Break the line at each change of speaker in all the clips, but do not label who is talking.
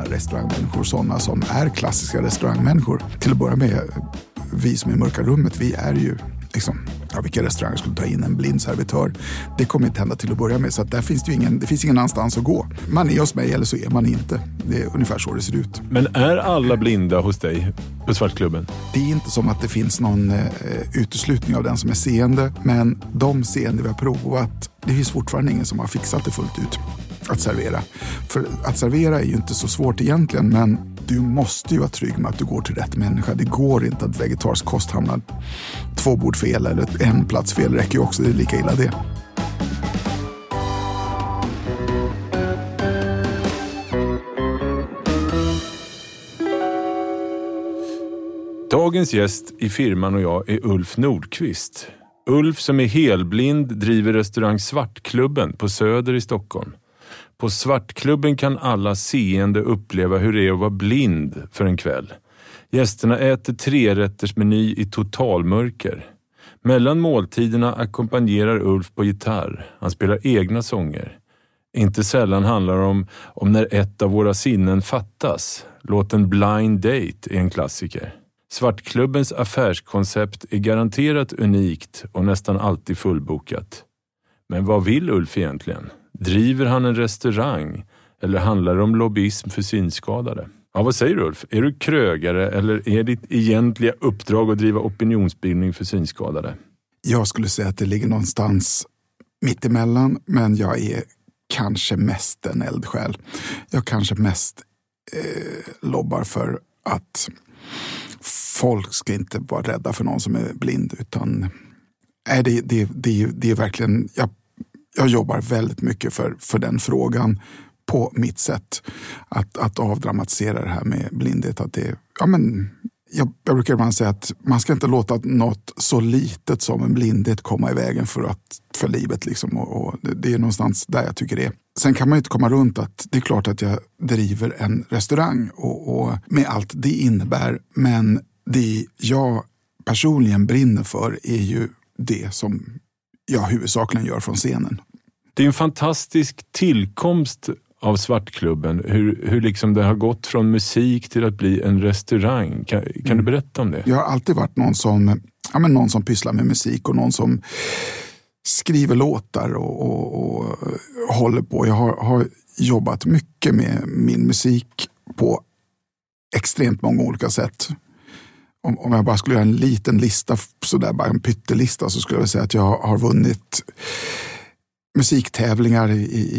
restaurangmänniskor, sådana som är klassiska restaurangmänniskor. Till att börja med, vi som är i mörka rummet, vi är ju liksom, vilka restauranger skulle ta in en blind servitör? Det kommer inte hända till att börja med, så att där finns det finns ingen annanstans att gå. Man är hos mig eller så är man inte. Det är ungefär så det ser ut.
Men är alla blinda hos dig på Svartklubben?
Det är inte som att det finns någon uteslutning av den som är seende, men de seende vi har provat, det finns fortfarande ingen som har fixat det fullt ut att servera. För att servera är ju inte så svårt egentligen, men du måste ju vara trygg med att du går till rätt människa. Det går inte att vegetarisk kost hamnar 2 bord fel eller 1 plats fel, räcker ju också, det är lika illa det.
Dagens gäst i firman och jag är Ulf Nordqvist. Ulf som är helblind driver restaurang Svartklubben på Söder i Stockholm. På Svartklubben kan alla seende uppleva hur det är att vara blind för en kväll. Gästerna äter 3-rättersmeny i totalmörker. Mellan måltiderna ackompanjerar Ulf på gitarr. Han spelar egna sånger. Inte sällan handlar det om när ett av våra sinnen fattas. Låten Blind Date är en klassiker. Svartklubbens affärskoncept är garanterat unikt och nästan alltid fullbokat. Men vad vill Ulf egentligen? Driver han en restaurang eller handlar det om lobbyism för synskadade? Ja, vad säger du, Ulf? Är du krögare eller är ditt egentliga uppdrag att driva opinionsbildning för synskadade?
Jag skulle säga att det ligger någonstans mitt emellan, men jag är kanske mest en eldsjäl. Jag kanske mest lobbar för att folk ska inte vara rädda för någon som är blind, utan det är verkligen, jag jobbar väldigt mycket för den frågan på mitt sätt att avdramatisera det här med blindhet. Att det, jag brukar ibland säga att man ska inte låta något så litet som en blindhet komma i vägen för livet liksom, och det är någonstans där jag tycker det är. Sen kan man ju inte komma runt att det är klart att jag driver en restaurang och med allt det innebär, men det jag personligen brinner för är ju det som jag huvudsakligen gör från scenen.
Det är en fantastisk tillkomst av Svartklubben, hur liksom det har gått från musik till att bli en restaurang. Kan du berätta om det?
Jag har alltid varit någon som pysslar med musik och någon som skriver låtar och håller på. Jag har jobbat mycket med min musik på extremt många olika sätt. Om jag bara skulle göra en liten lista, sådär bara en pyttelista, så skulle jag säga att jag har vunnit musiktävlingar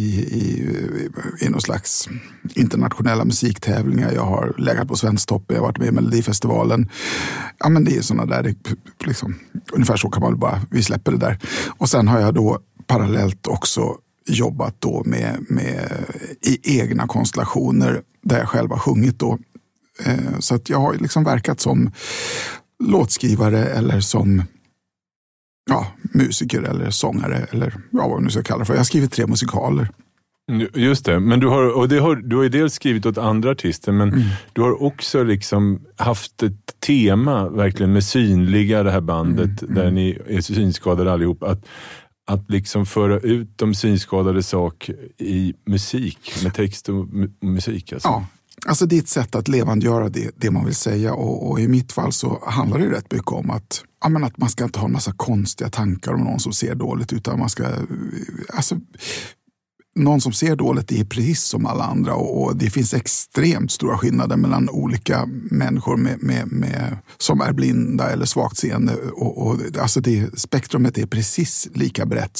i någon slags internationella musiktävlingar. Jag har legat på Svensktoppen, jag har varit med i Melodifestivalen. Ja, men det är sådana där, liksom, ungefär så kan man bara, vi släpper det där. Och sen har jag då parallellt också jobbat då med i egna konstellationer där jag själv har sjungit då. Så att jag har liksom verkat som låtskrivare eller som musiker eller sångare eller vad man nu ska kalla det för. Jag har skrivit 3 musikaler.
Just det, men du har ju dels skrivit åt andra artister, men du har också liksom haft ett tema verkligen med synliga det här bandet där ni är synskadade allihop, att liksom föra ut de synskadade sak i musik, med text och musik alltså. Ja.
Alltså det är ett sätt att levandegöra det man vill säga, och i mitt fall så handlar det rätt mycket om att man ska inte ha en massa konstiga tankar om någon som ser dåligt, utan man ska, någon som ser dåligt är precis som alla andra, och det finns extremt stora skillnader mellan olika människor med som är blinda eller svagt seende, och alltså spektrumet är precis lika brett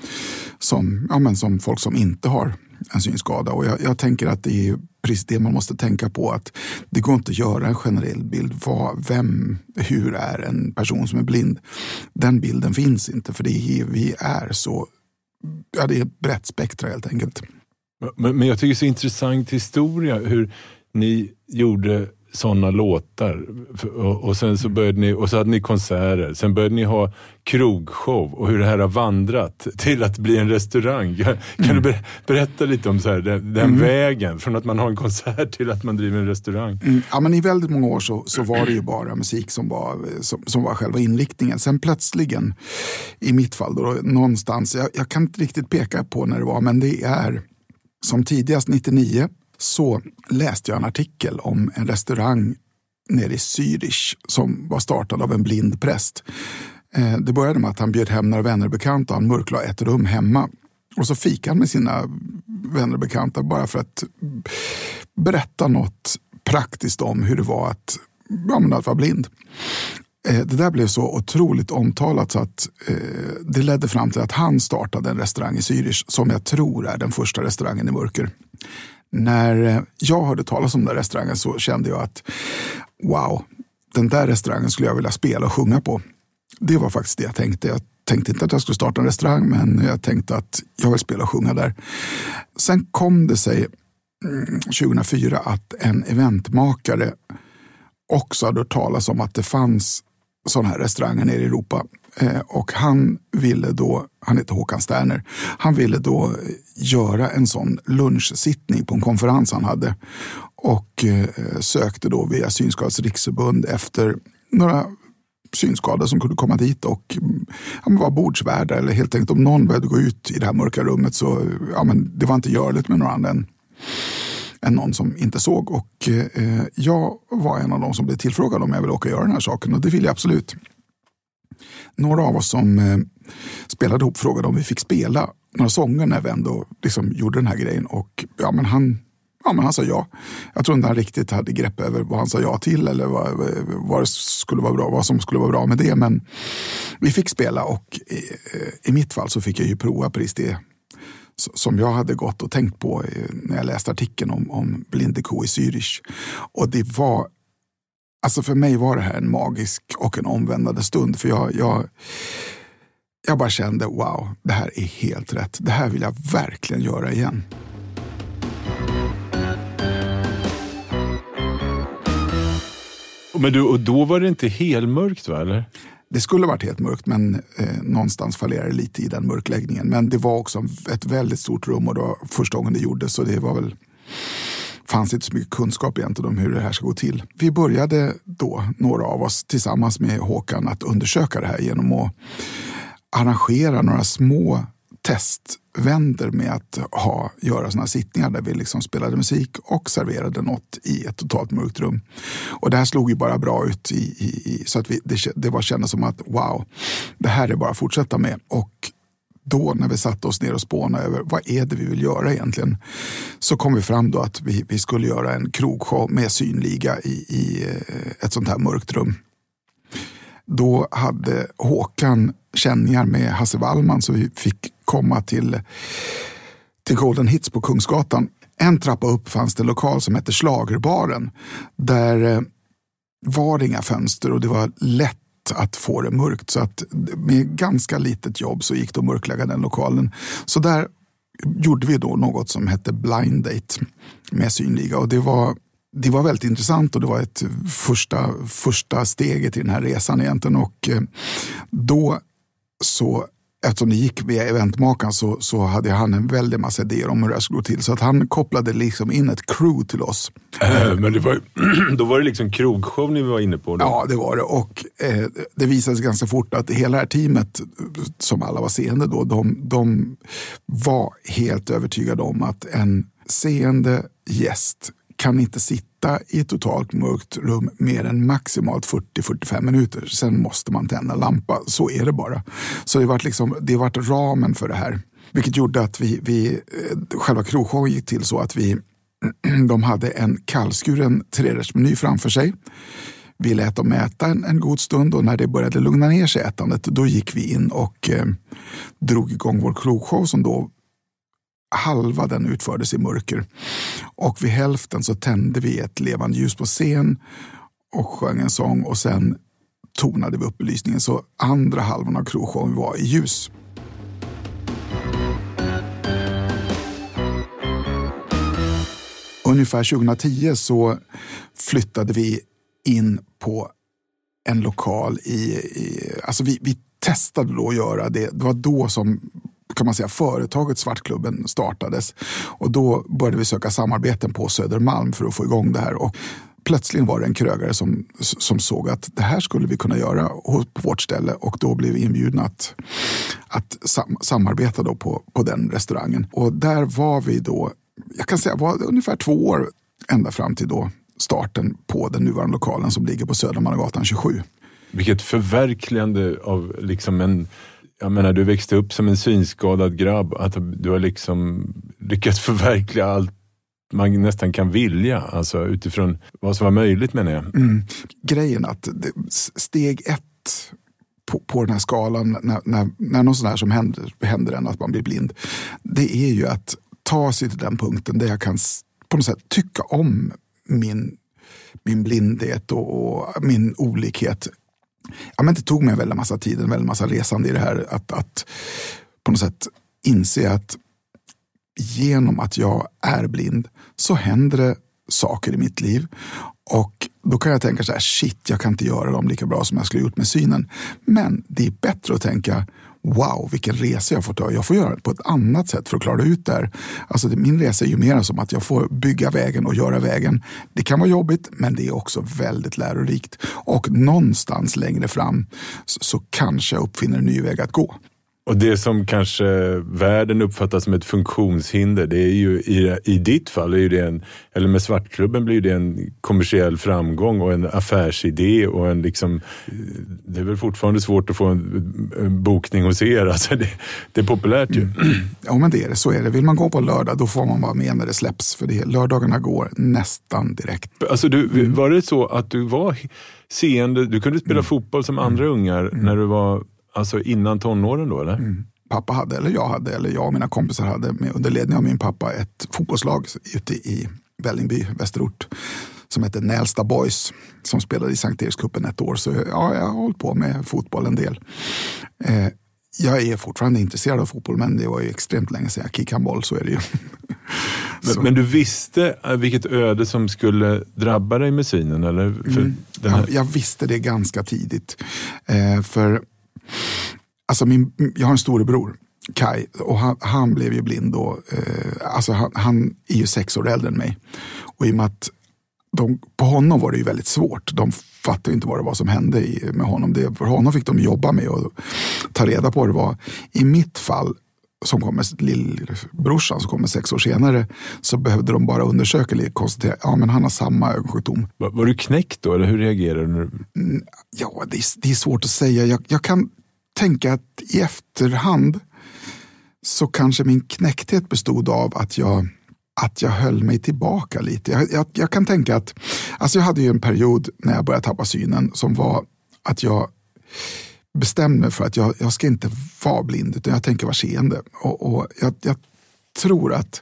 som folk som inte har en synskada. Och jag tänker att det är precis det man måste tänka på, att det går inte att göra en generell bild. Hur är en person som är blind? Den bilden finns inte, för vi är så, det är ett brett spektra helt enkelt.
Men jag tycker det är så intressant historia hur ni gjorde sådana låtar, och sen så började ni, och så hade ni konserter, sen började ni ha krogshow, och hur det här har vandrat till att bli en restaurang. Kan du berätta lite om så här, den vägen från att man har en konsert till att man driver en restaurang?
Ja, men i väldigt många år så var det ju bara musik som var själva inriktningen. Sen plötsligen, i mitt fall då, någonstans, jag kan inte riktigt peka på när det var, men det är som tidigast 99, så läste jag en artikel om en restaurang nere i Zürich som var startad av en blind präst. Det började med att han bjöd hem några vänner och bekanta, han mörklade ett rum hemma. Och så fikade han med sina vänner och bekanta bara för att berätta något praktiskt om hur det var att vara blind. Det där blev så otroligt omtalat så att det ledde fram till att han startade en restaurang i Zürich som jag tror är den första restaurangen i mörker. När jag hörde talas om den där restaurangen så kände jag att wow, den där restaurangen skulle jag vilja spela och sjunga på. Det var faktiskt det jag tänkte. Jag tänkte inte att jag skulle starta en restaurang, men jag tänkte att jag vill spela och sjunga där. Sen kom det sig 2004 att en eventmakare också hade hört talas om att det fanns sådana här restauranger nere i Europa. Och han ville då, han heter Håkan Sterner, han ville då göra en sån lunchsittning på en konferens han hade. Och sökte då via Synskadades riksförbund efter några synskadade som kunde komma dit och vara bordsvärdar eller helt enkelt om någon började gå ut i det här mörka rummet så det var inte görligt med någon annan än någon som inte såg. Och jag var en av de som blev tillfrågad om jag ville åka och göra den här saken och det ville jag absolut. Några av oss som spelade ihop frågade om vi fick spela några sånger när vi ändå liksom gjorde den här grejen och han sa ja. Jag tror inte han riktigt hade grepp över vad han sa ja till eller vad skulle vara bra, vad som skulle vara bra med det. Men vi fick spela och i mitt fall så fick jag ju prova precis det som jag hade gått och tänkt på när jag läste artikeln om blinde ko i Zürich. Och det var, alltså för mig var det här en magisk och en omvändande stund. För jag bara kände, wow, det här är helt rätt. Det här vill jag verkligen göra igen.
Men och då var det inte helt mörkt, va, eller?
Det skulle varit helt mörkt, men någonstans fallerade lite i den mörkläggningen. Men det var också ett väldigt stort rum och det var första gången det gjordes. Så det var väl, fanns inte så mycket kunskap egentligen om hur det här ska gå till. Vi började då, några av oss tillsammans med Håkan, att undersöka det här genom att arrangera några små testvänder med att göra såna sittningar där vi liksom spelade musik och serverade något i ett totalt mörkt rum. Och det här slog ju bara bra ut så att det kändes som att wow, det här är bara att fortsätta med. Och då när vi satte oss ner och spånade över vad är det vi vill göra egentligen, så kom vi fram då att vi skulle göra en krogshow med synliga i ett sånt här mörkt rum. Då hade Håkan känningar med Hasse Wallman så vi fick komma till Golden Hits på Kungsgatan. En trappa upp fanns det en lokal som hette Schlagerbaren. Där var det inga fönster och det var lätt att få det mörkt. Så att med ganska litet jobb så gick det att mörklägga den lokalen. Så där gjorde vi då något som hette Blind Date med synliga. Och det var väldigt intressant och det var ett första steget i den här resan egentligen. Och då så, eftersom det gick via eventmakaren så hade han en väldig massa idéer om hur det skulle gå till. Så att han kopplade liksom in ett crew till oss.
Men då var det liksom krogshow ni var inne på då?
Ja, det var det. Och det visade sig ganska fort att hela det här teamet, som alla var seende då, de var helt övertygade om att en seende gäst kan inte sitta i ett totalt mörkt rum mer än maximalt 40-45 minuter. Sen måste man tända lampa. Så är det bara. Så det var ramen för det här. Vilket gjorde att vi själva krogshowen gick till så att de hade en kallskuren 3-rättsmeny framför sig. Vi lät dem äta en god stund och när det började lugna ner sig ätandet, då gick vi in och drog igång vår krogshow som då halva den utfördes i mörker. Och vid hälften så tände vi ett levande ljus på scen och sjöng en sång och sen tonade vi upp belysningen så andra halvan av krogshowen var i ljus. Ungefär 2010 så flyttade vi in på en lokal alltså vi testade då att göra det. Det var då som, kan man säga, företaget Svartklubben startades. Och då började vi söka samarbeten på Södermalm för att få igång det här. Och plötsligt var det en krögare som såg att det här skulle vi kunna göra på vårt ställe. Och då blev vi inbjudna att samarbeta då på den restaurangen. Och där var vi då, jag kan säga var ungefär 2 år ända fram till då starten på den nuvarande lokalen som ligger på Södermannagatan 27.
Vilket förverkligande av liksom jag menar, du växte upp som en synskadad grabb, att du har liksom lyckats förverkliga allt man nästan kan vilja, alltså utifrån vad som var möjligt, menar jag.
Grejen att steg 1 på den här skalan när något sånt här som händer en, att man blir blind, det är ju att ta sig till den punkten där jag kan på något sätt tycka om min blindhet och min olikhet. Ja, men det tog mig en väldigt massa tid, en väldigt massa resande i det här, att på något sätt inse att genom att jag är blind så händer det saker i mitt liv, och då kan jag tänka så här: shit, jag kan inte göra dem lika bra som jag skulle gjort med synen. Men det är bättre att tänka: wow, vilken resa jag får ta. Jag får göra det på ett annat sätt för att klara ut det här. Alltså min resa är ju mer som att jag får bygga vägen och göra vägen. Det kan vara jobbigt, men det är också väldigt lärorikt. Och någonstans längre fram så kanske jag uppfinner en ny väg att gå.
Och det som kanske världen uppfattar som ett funktionshinder, det är ju i ditt fall är ju det eller med Svartklubben blir det en kommersiell framgång och en affärsidé och en liksom, det är väl fortfarande svårt att få en bokning hos er, alltså det är populärt ju.
Ja, men det är det, så är det. Vill man gå på lördag, då får man vara med när det släpps, för lördagarna går nästan direkt.
Alltså var det så att du var seende, du kunde spela fotboll som andra ungar när du var, alltså innan tonåren då, eller?
Pappa hade, eller jag och mina kompisar hade under ledning av min pappa ett fotbollslag ute i Vällingby, Västerort, som hette Nälsta Boys, som spelade i Sankt Erikscupen 1 år. Så ja, jag har hållit på med fotboll en del. Jag är fortfarande intresserad av fotboll, men det var ju extremt länge sedan jag kickade boll, så är det ju.
Men du visste vilket öde som skulle drabba dig med synen, eller?
Jag visste det ganska tidigt. För alltså jag har en storebror, Kai, och han blev ju blind då. Alltså han är ju 6 år äldre än mig. Och i och med att på honom var det ju väldigt svårt. De fattade inte vad det var som hände med honom. För honom fick de jobba med och ta reda på vad det var. I mitt fall, som kommer lillbrorsan som kommer 6 år senare, så behövde de bara undersöka eller konstatera, ja men han har samma ögonsjukdom.
Var du knäckt då, eller hur reagerade du?
Ja, det är svårt att säga. Jag kan tänka att i efterhand så kanske min knäckthet bestod av att jag höll mig tillbaka lite. Jag kan tänka att, alltså jag hade ju en period när jag började tappa synen som var att jag bestämde mig för att jag ska inte vara blind, utan jag tänker vara seende. Och jag tror att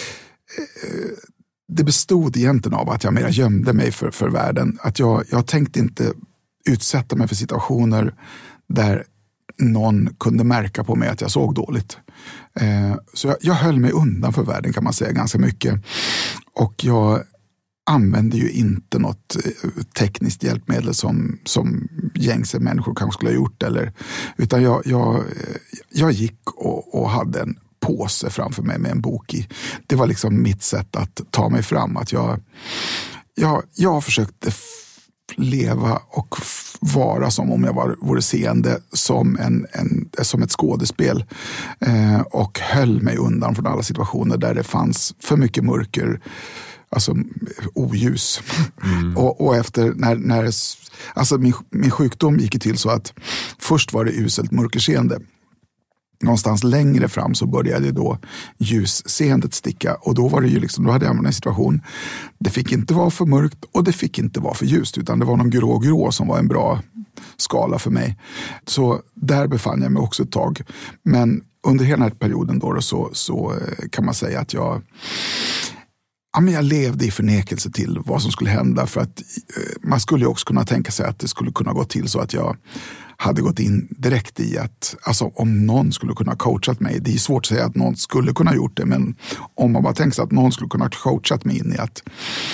det bestod egentligen av att jag mer gömde mig för världen. Att jag tänkte inte utsätta mig för situationer där någon kunde märka på mig att jag såg dåligt. Så jag höll mig undan för världen, kan man säga, ganska mycket. Och jag använde ju inte något tekniskt hjälpmedel som gängse människor kanske skulle ha gjort. Utan jag gick och hade en påse framför mig med en bok i. Det var liksom mitt sätt att ta mig fram. Att jag försökte leva och vara som om jag vore seende, som ett skådespel, och höll mig undan från alla situationer där det fanns för mycket mörker, alltså oljus. Och efter när alltså min sjukdom gick till så att först var det uselt mörkerseende. Någonstans längre fram så började då ljusseendet sticka, och då var det ju liksom, då hade jag en situation. Det fick inte vara för mörkt och det fick inte vara för ljust, utan det var någon grå som var en bra skala för mig. Så där befann jag mig också ett tag. Men under hela den här perioden då så kan man säga att jag levde i förnekelse till vad som skulle hända, för att man skulle ju också kunna tänka sig att det skulle kunna gå till så att jag hade gått in direkt i att, alltså om någon skulle kunna coachat mig, det är svårt att säga att någon skulle kunna gjort det, men om man bara tänker sig att någon skulle kunna coachat mig in i att,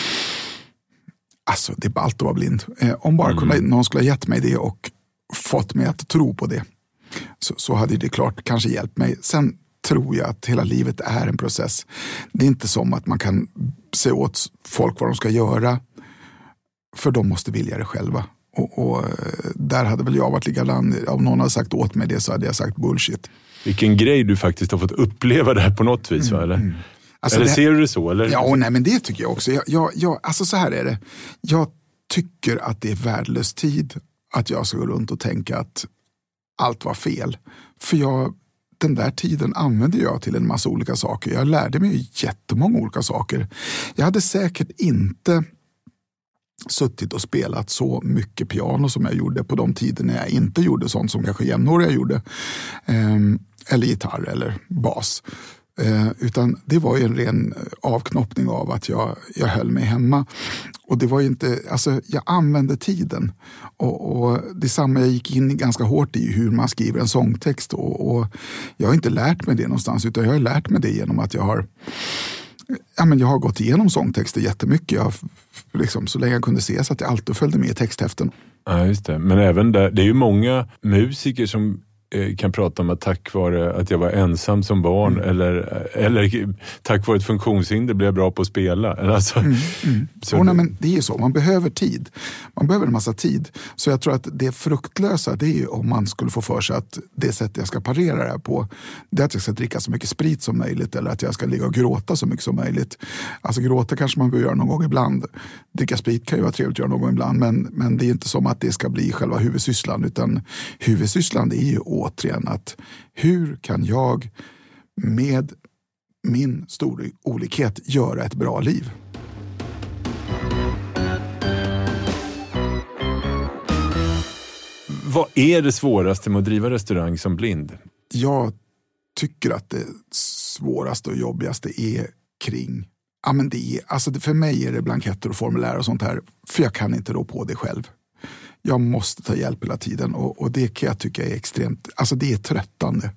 alltså det är ballt att vara blind. Om bara någon skulle ha gett mig det och fått mig att tro på det, så hade det klart kanske hjälpt mig. Sen tror jag att hela livet är en process. Det är inte som att man kan se åt folk vad de ska göra, för de måste vilja det själva. Och där hade väl jag varit likadan. Om någon hade sagt åt mig det, så hade jag sagt bullshit.
Vilken grej du faktiskt har fått uppleva det här på något vis, va, eller? Alltså eller ser du det så? Eller?
Ja, nej, men det tycker jag också. Alltså så här är det. Jag tycker att det är värdelös tid att jag ska gå runt och tänka att allt var fel. För den där tiden använde jag till en massa olika saker. Jag lärde mig jättemånga olika saker. Jag hade säkert inte suttit och spelat så mycket piano som jag gjorde på de tider när jag inte gjorde sånt som kanske jämnåriga gjorde. Eller gitarr eller bas. Utan det var ju en ren avknoppning av att jag höll mig hemma. Och det var ju inte, alltså jag använde tiden. Och detsamma, jag gick in ganska hårt i hur man skriver en sångtext. Och jag har inte lärt mig det någonstans, utan jag har lärt mig det genom att jag har gått igenom sångtexter jättemycket. Så länge jag kunde se så att jag alltid följde med i texthäften.
Ja, just det. Men även där, det är ju många musiker som kan prata om att tack vare att jag var ensam som barn eller tack vare ett funktionshinder blev jag bra på att spela. Alltså,
men det är ju så, man behöver tid. Man behöver en massa tid. Så jag tror att det fruktlösa, det är ju om man skulle få för sig att det sätt jag ska parera det här på, det är att jag ska dricka så mycket sprit som möjligt eller att jag ska ligga och gråta så mycket som möjligt. Alltså gråta kanske man behöver göra någon gång ibland. Dricka sprit kan ju vara trevligt att göra någon gång ibland, men det är inte som att det ska bli själva huvudsysslan, utan huvudsysslan är ju återigen att hur kan jag med min stora olikhet göra ett bra liv?
Vad är det svåraste med att driva restaurang som blind?
Jag tycker att det svåraste och jobbigaste är kring, ja men det är, alltså för mig är det blanketter och formulär och sånt här, för jag kan inte rå på det själv. Jag måste ta hjälp hela tiden och det kan jag tycka är extremt, alltså det är tröttande.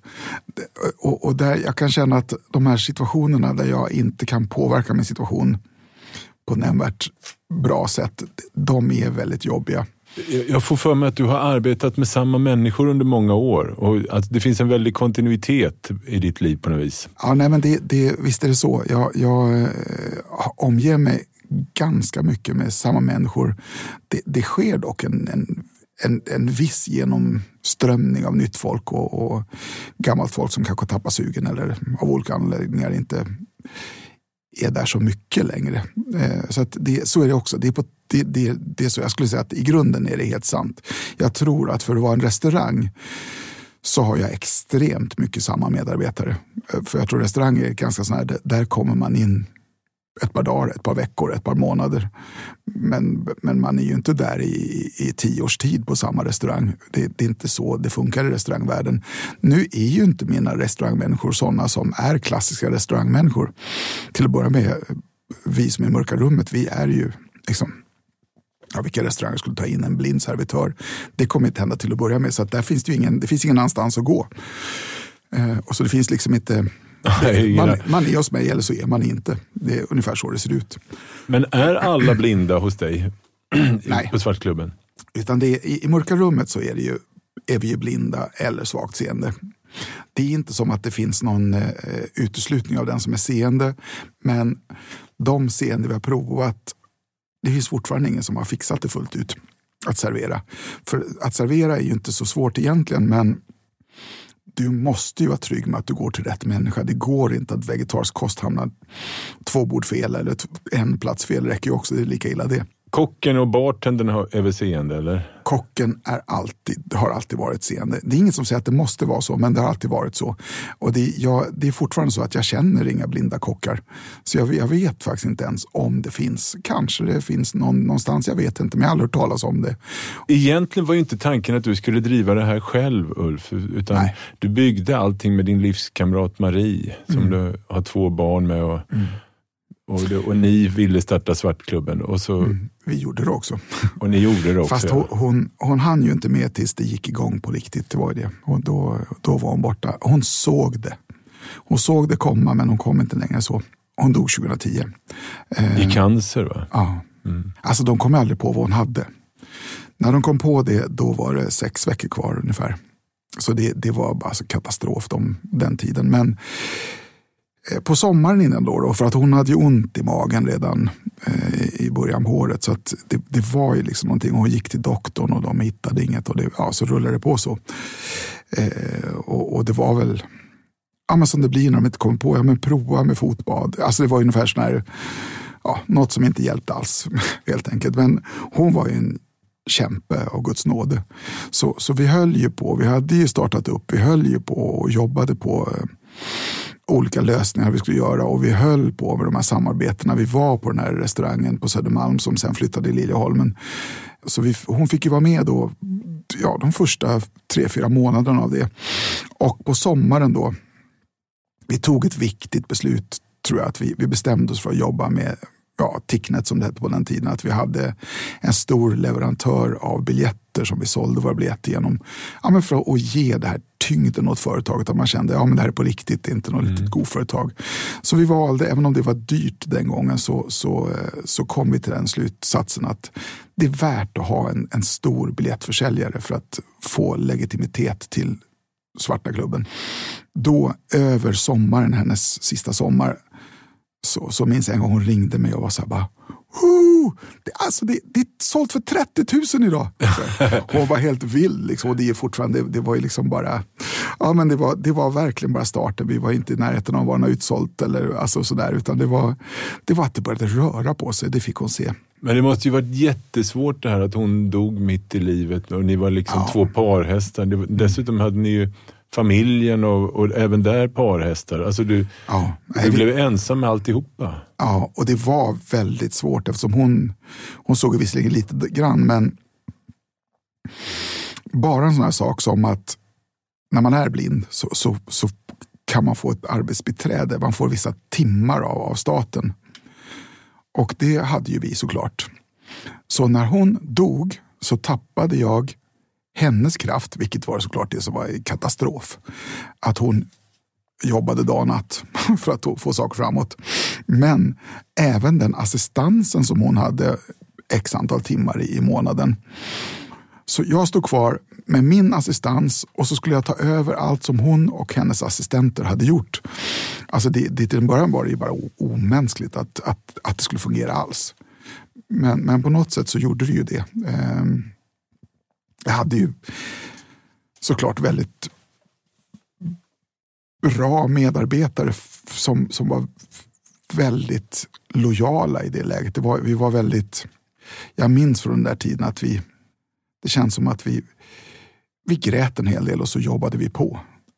Och där jag kan känna att de här situationerna där jag inte kan påverka min situation på nämnvärt bra sätt, de är väldigt jobbiga.
Jag får för mig att du har arbetat med samma människor under många år och att det finns en väldig kontinuitet i ditt liv på något vis.
Ja, nej men visst är det så. Jag omger mig ganska mycket med samma människor. Det sker dock en viss genomströmning av nytt folk och gammalt folk som kanske tappar sugen eller av olika anledningar inte är där så mycket längre. Så att så är det också. Det är så jag skulle säga att i grunden är det helt sant. Jag tror att för att vara en restaurang så har jag extremt mycket samma medarbetare. För jag tror restauranger är ganska sån här, där kommer man in ett par dagar, ett par veckor, ett par månader. Men man är ju inte där i 10 års tid på samma restaurang. Det är inte så det funkar i restaurangvärlden. Nu är ju inte mina restaurangmänniskor sådana som är klassiska restaurangmänniskor. Till att börja med, vi som är i mörka rummet, vi är ju liksom, ja, vilka restauranger skulle ta in en blind servitör? Det kommer inte hända till att börja med. Så att där finns det finns ingen annanstans att gå. Och så det finns liksom inte... Man är hos mig eller så är man inte. Det är ungefär så det ser ut.
Men är alla blinda hos dig?
Nej.
På Svartklubben?
Utan i mörka rummet så är vi ju blinda eller svagt seende. Det är inte som att det finns någon uteslutning av den som är seende. Men de seende vi har provat, det finns fortfarande ingen som har fixat det fullt ut att servera. För att servera är ju inte så svårt egentligen, men du måste ju vara trygg med att du går till rätt människa. Det går inte att vegetarisk kost hamnar 2 bord fel eller 1 plats fel, räcker ju också, det är lika illa det.
Kocken och bartendern är väl seende, eller?
Kocken har alltid varit seende. Det är inget som säger att det måste vara så, men det har alltid varit så. Och det är fortfarande så att jag känner inga blinda kockar. Så jag vet faktiskt inte ens om det finns. Kanske det finns någonstans, jag vet inte, men jag har aldrig hört talas om det.
Egentligen var ju inte tanken att du skulle driva det här själv, Ulf, utan
Nej.
Du byggde allting med din livskamrat Marie, som du har 2 barn med och ni ville starta Svartklubben och så...
Vi gjorde det också.
Och ni gjorde det också.
Fast hon hann ju inte med tills det gick igång på riktigt, det var ju det. Och då var hon borta. Hon såg det. Hon såg det komma, men hon kom inte längre så. Hon dog 2010.
I cancer, va?
Ja. Alltså de kom aldrig på vad hon hade. När de kom på det, då var det 6 veckor kvar ungefär. Så det var bara så katastrof den tiden. Men på sommaren innan då, för att hon hade ju ont i magen redan i början på året, så att det var ju liksom någonting. Hon gick till doktorn och de hittade inget och så rullade det på så. Och det var väl ja, men som det blir när de inte kommer på, ja men prova med fotbad. Alltså det var ungefär sån här, ja, något som inte hjälpte alls helt enkelt. Men hon var ju en kämpe av Guds nåde. Så vi höll ju på, vi hade ju startat upp, vi höll ju på och jobbade på olika lösningar vi skulle göra, och vi höll på med de här samarbetena. Vi var på den här restaurangen på Södermalm som sen flyttade i Liljeholmen. Så hon fick ju vara med då, ja, de första 3-4 månaderna av det. Och på sommaren då, vi tog ett viktigt beslut, tror jag, att vi bestämde oss för att jobba med Ticknet som det hette på den tiden, att vi hade en stor leverantör av biljetter som vi sålde våra biljetter genom, ja, men för att ge det här tyngden åt företaget, att man kände, ja men det här är på riktigt, det är inte något litet godföretag. Så vi valde, även om det var dyrt den gången, så kom vi till den slutsatsen att det är värt att ha en stor biljettförsäljare för att få legitimitet till Svarta klubben. Då över sommaren, hennes sista sommar, så minns jag en gång hon ringde mig och var så här bara, det är sålt för 30 000 idag. Hon var helt vild liksom, och det är fortfarande, det var ju liksom bara, ja men det var verkligen bara starten. Vi var inte i närheten av att vara utsålt eller alltså sådär, utan det var att det började röra på sig, det fick hon se.
Men det måste ju varit jättesvårt det här att hon dog mitt i livet och ni var liksom två parhästar. Dessutom hade ni ju familjen och även där parhästar. Alltså du blev ensam med alltihopa.
Ja, och det var väldigt svårt eftersom hon såg visserligen lite grann, men bara en sån här sak som att när man är blind så kan man få ett arbetsbiträde. Man får vissa timmar av staten. Och det hade ju vi såklart. Så när hon dog så tappade jag hennes kraft, vilket var såklart det som var en katastrof. Att hon jobbade dag och natt för att få saker framåt. Men även den assistansen som hon hade x antal timmar i månaden. Så jag stod kvar med min assistans och så skulle jag ta över allt som hon och hennes assistenter hade gjort. Alltså det till en början var det ju bara omänskligt att det skulle fungera alls. Men på något sätt så gjorde det ju det. Jag hade ju såklart väldigt bra medarbetare som var väldigt lojala i det läget. Vi var väldigt, jag minns från den där tiden att det känns som att vi grät en hel del och så jobbade vi på.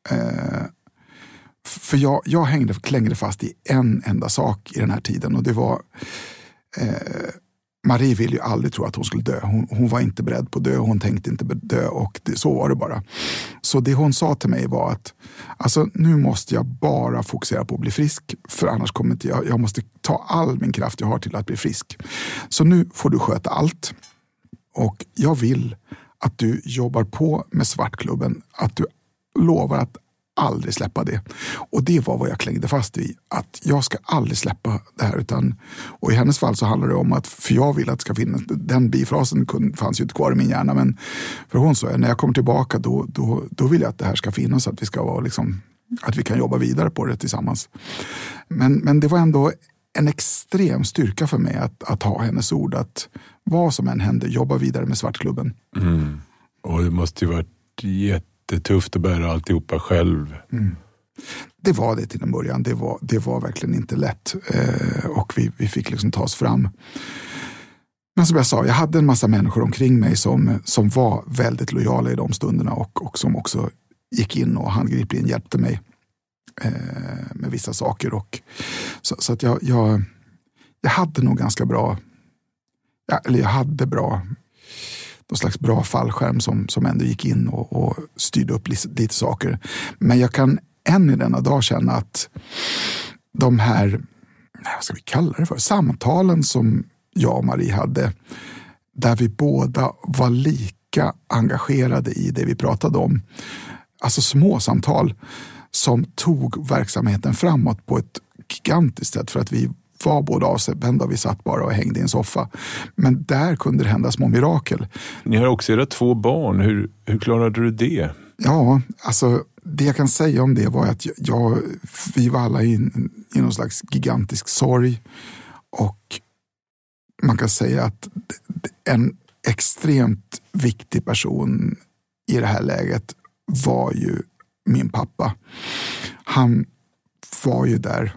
För jag klängde fast i en enda sak i den här tiden, och det var Marie ville ju aldrig tro att hon skulle dö. Hon var inte beredd på att dö, hon tänkte inte dö, och så var det bara. Så det hon sa till mig var att alltså, nu måste jag bara fokusera på att bli frisk, för annars kommer inte jag måste ta all min kraft jag har till att bli frisk. Så nu får du sköta allt, och jag vill att du jobbar på med Svartklubben, att du lovar att aldrig släppa det. Och det var vad jag klängde fast vid, att jag ska aldrig släppa det här, och i hennes fall så handlar det om att, för jag vill att det ska finnas, den bifrasen fanns ju inte kvar i min hjärna, men för hon sa, när jag kommer tillbaka då vill jag att det här ska finnas, så att vi ska vara liksom, att vi kan jobba vidare på det tillsammans. Men det var ändå en extrem styrka för mig att ha hennes ord, att vad som än händer, jobba vidare med Svartklubben.
Och det måste ju varit jättetufft att bära alltihopa själv.
Det var det till en början. Det var verkligen inte lätt. Och vi fick liksom ta oss fram. Men som jag sa, jag hade en massa människor omkring mig som var väldigt lojala i de stunderna, och som också gick in och handgripligen hjälpte mig med vissa saker. Och så att jag hade nog ganska bra, eller jag hade någon slags bra fallskärm som ändå gick in och styrde upp lite saker. Men jag kan än i denna dag känna att de här, vad ska vi kalla det för, samtalen som jag och Marie hade, där vi båda var lika engagerade i det vi pratade om. Alltså små samtal som tog verksamheten framåt på ett gigantiskt sätt, för att vi var båda avspända och vi satt bara och hängde i en soffa. Men där kunde det hända små mirakel. Ni
har också era 2 barn. Hur klarade du det?
Ja, alltså det jag kan säga om det var att vi var alla i någon slags gigantisk sorg. Och man kan säga att en extremt viktig person i det här läget var ju min pappa. han var ju där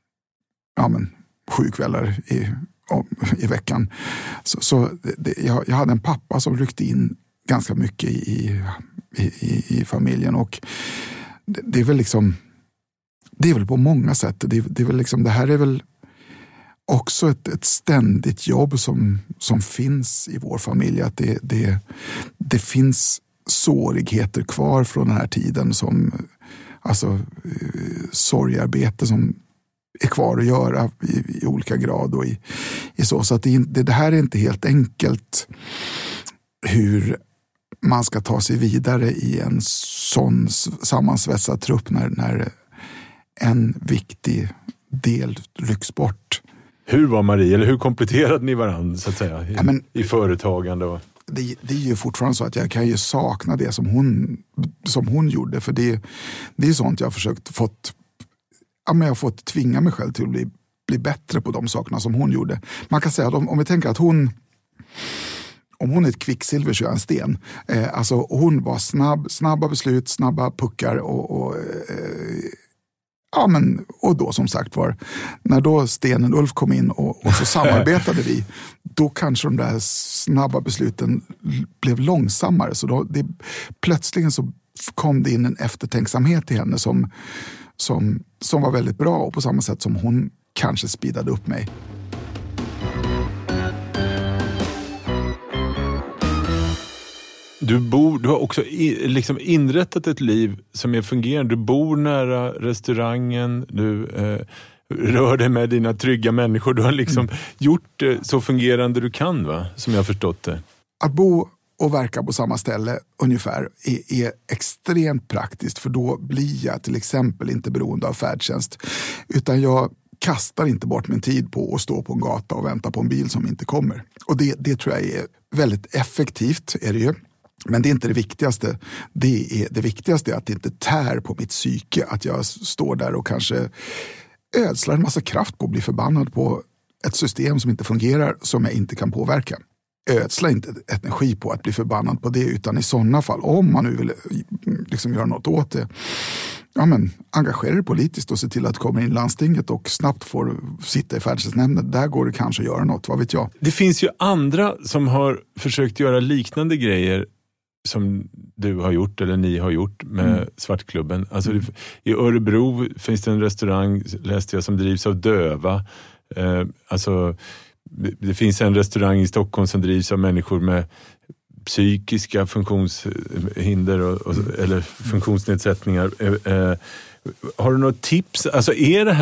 7 kvällar i veckan. Jag hade en pappa som ryckte in ganska mycket i familjen, och det är väl liksom, det är väl på många sätt, det är väl liksom, det här är väl också ett ständigt jobb som finns i vår familj, att det finns sårigheter kvar från den här tiden, som alltså sorgarbete som är kvar att göra i olika grad och i så att det här är inte helt enkelt hur man ska ta sig vidare i en sån sammansvetsad trupp när en viktig del rycks bort.
Hur var Marie, eller hur kompletterade ni varandra så att säga i företagande?
Det är ju fortfarande så att jag kan ju sakna det som hon gjorde, för det är sånt jag har försökt jag har fått tvinga mig själv till att bli bättre på de sakerna som hon gjorde. Man kan säga att om vi tänker att om hon är ett kvicksilver så är en sten. Alltså hon var snabba beslut, snabba puckar och då som sagt var, när då stenen Ulf kom in och så samarbetade vi, då kanske de där snabba besluten blev långsammare, så plötsligen så kom det in en eftertänksamhet i henne som var väldigt bra, och på samma sätt som hon kanske speedade upp mig.
Du har också liksom inrättat ett liv som är fungerande. Du bor nära restaurangen, du rör dig med dina trygga människor. Du har liksom gjort det så fungerande du kan, va? Som jag har förstått det.
Att bo och verka på samma ställe ungefär är extremt praktiskt, för då blir jag till exempel inte beroende av färdtjänst, utan jag kastar inte bort min tid på att stå på en gata och vänta på en bil som inte kommer. Och det tror jag är väldigt effektivt, är det ju. Men det är inte det viktigaste. Det viktigaste är att det inte tär på mitt psyke, att jag står där och kanske ödslar en massa kraft på att bli förbannad på ett system som inte fungerar, som jag inte kan påverka. Ödsla inte energi på att bli förbannad på det, utan i sådana fall, om man nu vill liksom göra något åt det, engagera dig politiskt och se till att det kommer in landstinget och snabbt får sitta i färdtjänstnämnden. Där går det kanske att göra något, vad vet jag.
Det finns ju andra som har försökt göra liknande grejer som du har gjort eller ni har gjort med Svartklubben. Alltså i Örebro finns det en restaurang, läste jag, som drivs av döva. Det finns en restaurang i Stockholm som drivs av människor med psykiska funktionshinder eller funktionsnedsättningar. Har du något tips? Alltså är det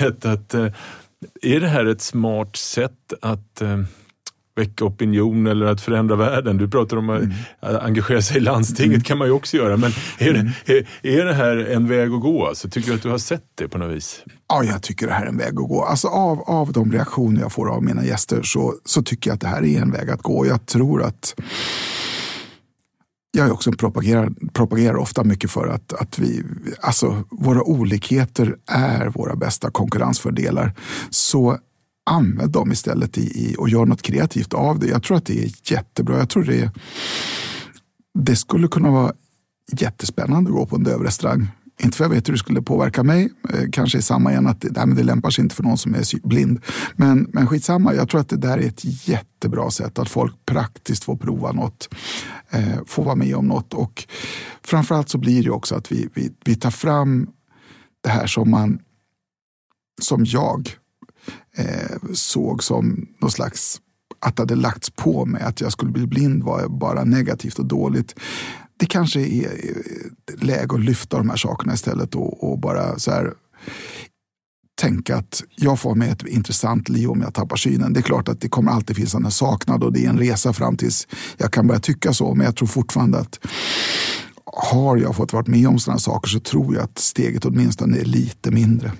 här ett smart sätt att väcka opinion eller att förändra världen? Du pratar om att engagera sig i landstinget, kan man ju också göra. Men är det här en väg att gå? Alltså, tycker du att du har sett det på något vis?
Ja, jag tycker det här är en väg att gå. Alltså av de reaktioner jag får av mina gäster så tycker jag att det här är en väg att gå. Jag tror att jag också propagerar ofta mycket för att vi, alltså våra olikheter är våra bästa konkurrensfördelar. Så använd dem istället och gör något kreativt av det. Jag tror att det är jättebra. Jag tror det skulle kunna vara jättespännande att gå på en dövrestaurang. Inte för jag vet hur det skulle påverka mig. Kanske är samma igen att det lämpar sig inte för någon som är blind. Men skitsamma. Jag tror att det där är ett jättebra sätt att folk praktiskt får prova något. Får vara med om något. Och framförallt så blir det också att vi tar fram det här som jag såg som någon slags, att det hade lagts på mig att jag skulle bli blind var bara negativt och dåligt. Det kanske är läge att lyfta de här sakerna istället och bara så här tänka att jag får med ett intressant liv om jag tappar synen. Det är klart att det kommer alltid finnas en saknad och det är en resa fram tills jag kan börja tycka så, men jag tror fortfarande att har jag fått varit med om sådana saker så tror jag att steget åtminstone är lite mindre.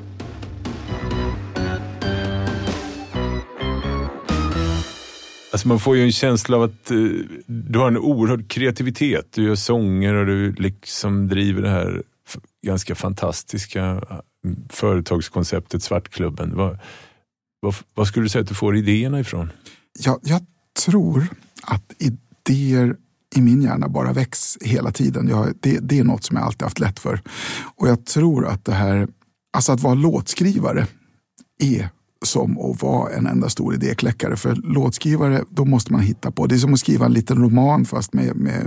Alltså man får ju en känsla av att du har en oerhörd kreativitet. Du gör sånger och du liksom driver det här ganska fantastiska företagskonceptet Svartklubben. Vad skulle du säga att du får idéerna ifrån?
Jag tror att idéer i min hjärna bara väcks hela tiden. Det är något som jag alltid haft lätt för. Och jag tror att det här, alltså att vara låtskrivare är som att vara en enda stor idékläckare. För låtskrivare, då måste man hitta på. Det är som att skriva en liten roman fast med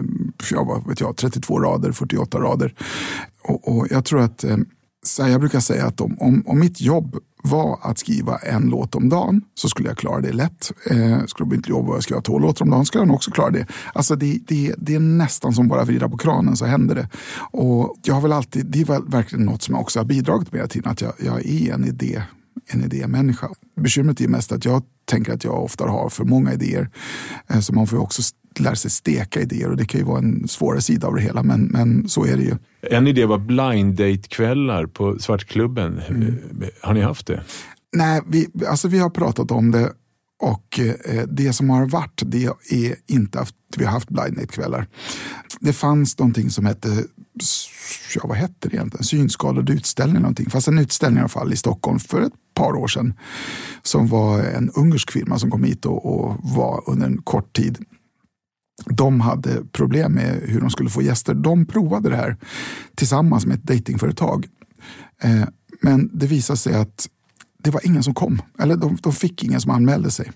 32 rader, 48 rader. Och jag tror att, så jag brukar säga att om mitt jobb var att skriva en låt om dagen så skulle jag klara det lätt. Skulle jag inte jobba och skriva 2 låtar om dagen skulle jag nog också klara det. Alltså det är nästan som bara vrida på kranen så händer det. Och jag har väl alltid, det är väl verkligen något som jag också har bidragit med till att jag är en idémänniska. Bekymret är mest att jag tänker att jag ofta har för många idéer. Så man får ju också lära sig steka idéer och det kan ju vara en svårare sida av det hela, men så är det ju.
En idé var blind date-kvällar på Svartklubben. Har ni haft det?
Nej, vi har pratat om det och det som har varit, det är inte att vi har haft blind date-kvällar. Det fanns någonting som hette, vad hette det egentligen? Synskadad utställning någonting. Fast en utställning i alla fall i Stockholm för ett par år sedan som var en ungersk firma som kom hit och var under en kort tid. De hade problem med hur de skulle få gäster. De provade det här tillsammans med ett datingföretag. Men det visade sig att det var ingen som kom. Eller de fick ingen som anmälde sig.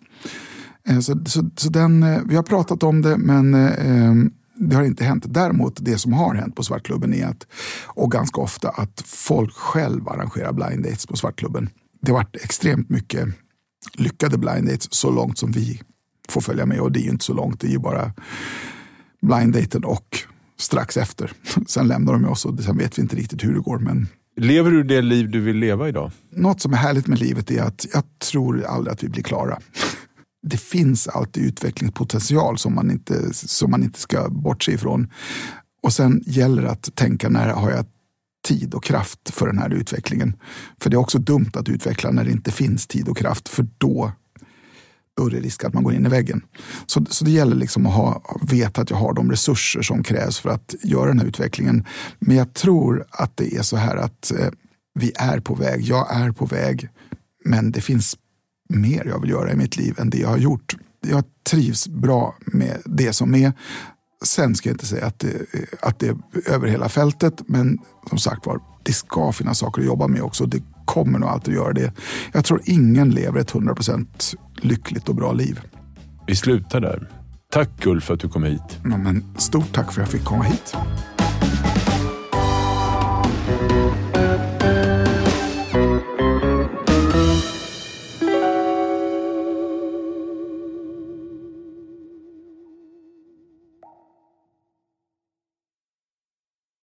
Så vi har pratat om det, men det har inte hänt. Däremot det som har hänt på Svartklubben är och ganska ofta att folk själv arrangerar blind dates på Svartklubben. Det har varit extremt mycket lyckade blind dates så långt som vi får följa med, och det är ju inte så långt, det är ju bara blind daten och strax efter. Sen lämnar de oss och sen vet vi inte riktigt hur det går. Men
lever du det liv du vill leva idag?
Något som är härligt med livet är att jag tror aldrig att vi blir klara. Det finns alltid utvecklingspotential som man inte ska bortse ifrån. Och sen gäller det att tänka, när har jag tid och kraft för den här utvecklingen? För det är också dumt att utveckla när det inte finns tid och kraft, för då är det risk att man går in i väggen. Så det gäller liksom att veta att jag har de resurser som krävs för att göra den här utvecklingen. Men jag tror att det är så här att vi är på väg. Jag är på väg, men det finns mer jag vill göra i mitt liv än det jag har gjort. Jag trivs bra med det som är. Sen ska jag inte säga att det är över hela fältet, men som sagt var, det ska finnas saker att jobba med också. Det kommer nog alltid att göra det. Jag tror ingen lever ett 100% lyckligt och bra liv.
Vi slutar där. Tack Ulf för att du kom hit.
Ja, men stort tack för att jag fick komma hit.